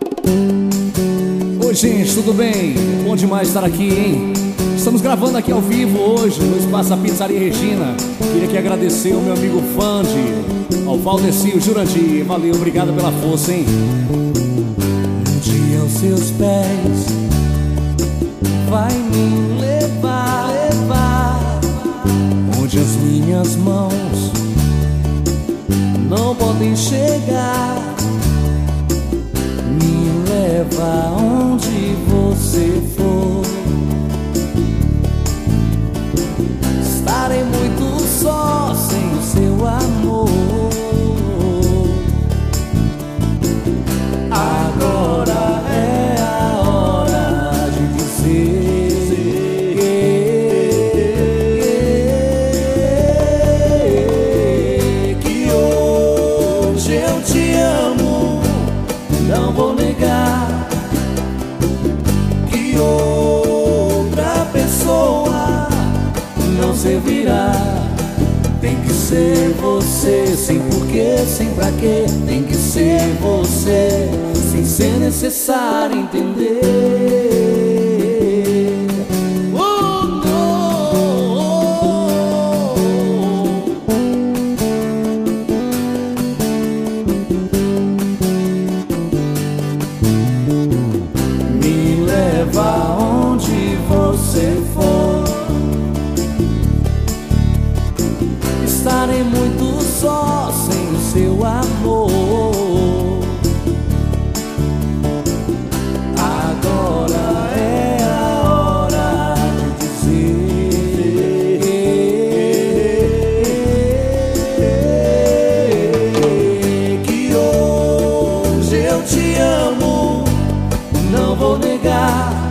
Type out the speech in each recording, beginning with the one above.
Oi gente, tudo bem? Bom demais estar aqui, hein? Estamos gravando aqui ao vivo hoje no Espaço da Pizzaria Regina. Queria aqui agradecer ao meu amigo Fandi, ao Valdeci, o Jurandir. Valeu, obrigado pela força, hein? Um dia aos seus pés vai me levar onde as minhas mãos não podem chegar. Me leva onde você for. Estarei muito só sem o seu amor. Agora é a hora de dizer que hoje eu te amo. Não vou negar que outra pessoa não servirá. Tem que ser você, sem porquê, sem pra quê. Tem que ser você, sem ser necessário entender. Me leva onde você for. Estarei muito só sem o seu amor. Agora é a hora de dizer que hoje eu te amo. Não vou negar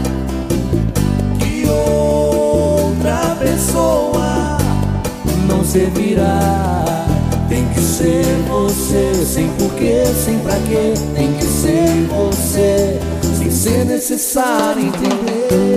que outra pessoa não servirá. Tem que ser você, sem porquê, sem pra quê. Tem que ser você, sem ser necessário entender.